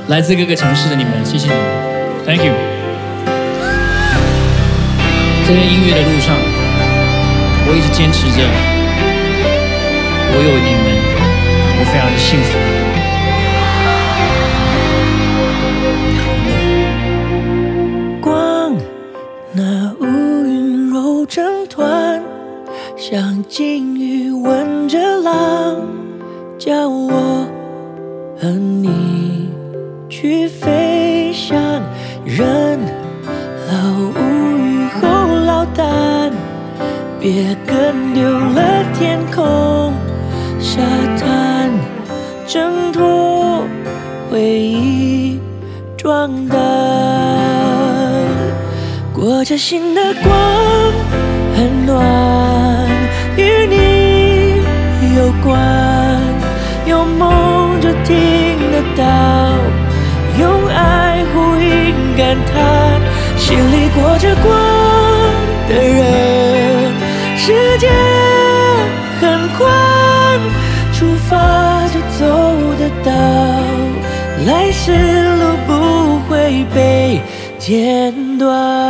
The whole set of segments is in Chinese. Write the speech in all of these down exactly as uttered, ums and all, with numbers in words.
来自各个城市的你们，谢谢你们 ，Thank you。在这音乐的路上，我一直坚持着，我有你们，我非常的幸福。 光，那乌云揉成团，像鲸鱼吻着浪，叫我和你去飞翔。人老无语后落单，别跟丢了天空沙滩，挣脱回忆装单。裹着心的光很暖，与你有关，有梦就听得到，用爱呼应感叹，心里裹着光的人，世界很宽，出发就走得到，来时路不会被剪断。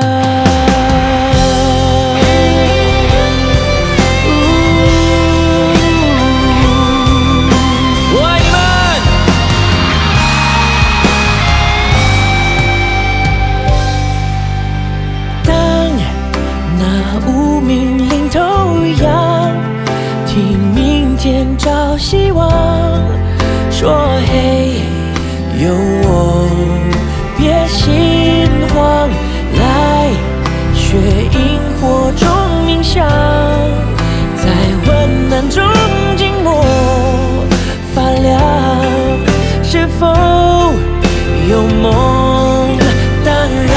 找希望，说嘿，有我，别心慌，来学萤火中冥想，在温暖中静默发亮，是否有梦？当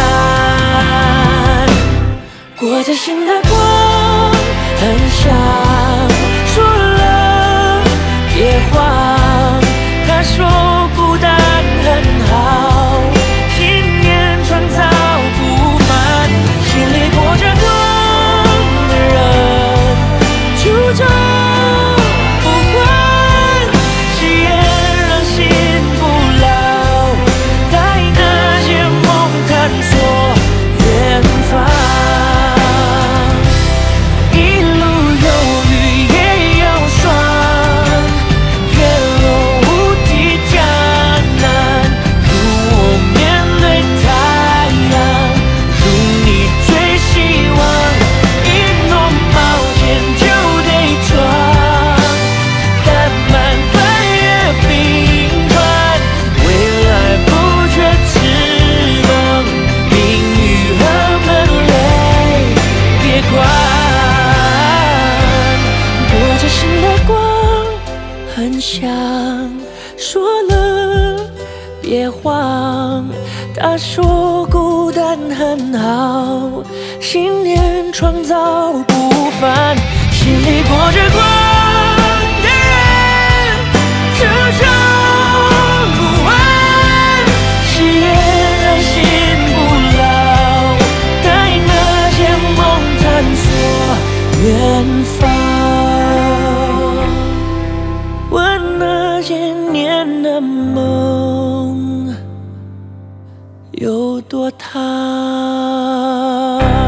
然，裹着心的光很香。别慌，他说孤单很好，信念创造不凡，心里裹着光的人，初衷不换，誓言让心不老，带那些梦探索远方。很想说了别慌，他说孤单很好，信念创造不凡，心里裹着光的人，初衷不完，誓言让心不老，带那些梦探索远方。那些年的梦有多长？